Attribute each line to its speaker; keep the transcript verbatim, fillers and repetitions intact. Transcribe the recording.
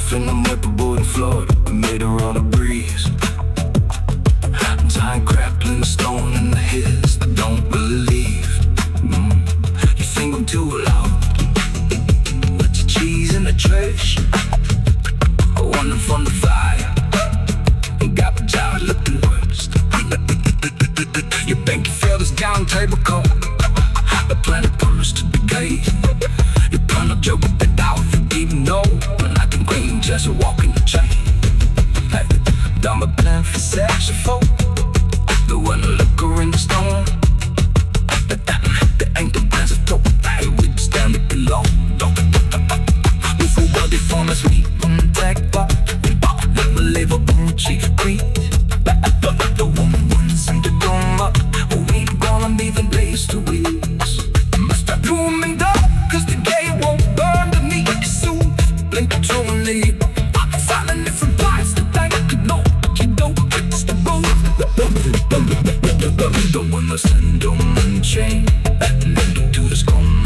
Speaker 1: life in a whipperboard in Florida. We made her on a breeze. Time grappling stone in the hills. I don't believe mm. You think I'm too loud. Put your cheese in the trash. I want them from the fire. Got my job looking worst. You think you feel this down table cold? The planet burst to decay. You plan a joke with the doubt. You even know when I can green just a walk in the chain. Hey, done my plan for saxophone. The one to look her in the stone. There ain't the plans of dope. Hey, we just stand it below. We full body form as we on the tech bar. Unbelievable cheap creep. The woman ones in the dome up. We gonna leave the place to weeks. Must stop doing dog, cause the day won't burn the meat soon. Blink to and leave. I'm finding different parts that I could know. But you don't fix the road. The one that's in dome and chain. And then do this come.